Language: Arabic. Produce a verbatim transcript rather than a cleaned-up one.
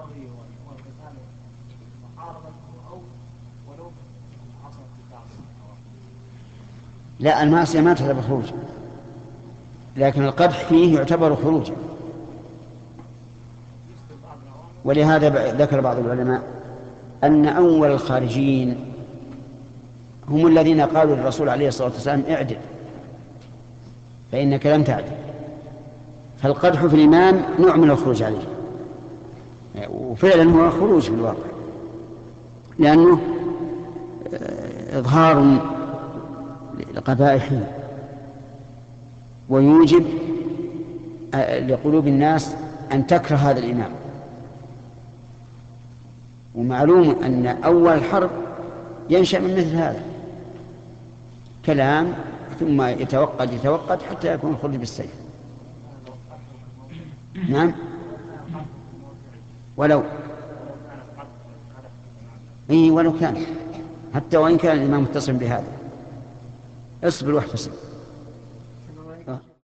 البغي والقتال محاربة أو ولو حصلت الدعوة. لا، المعصية ما تعتبر خروج، لكن القدح فيه يعتبر خروجا. ولهذا ذكر بعض العلماء أن أول الخارجين هم الذين قالوا للرسول عليه الصلاة والسلام اعدل فإنك لم تعدل. فالقدح في الإمام نوع من الخروج عليه، وفعلا هو خروج في الواقع، لأنه إظهار لقبائحه ويوجب لقلوب الناس أن تكره هذا الإمام. ومعلوم أن أول الحرب ينشأ من مثل هذا كلام ثم يتوقد يتوقد حتى يكون الخروج بالسيف. نعم، ولو إيه ولو كان، حتى وإن كان الإمام متصل بهذا. اصبر واحتسب.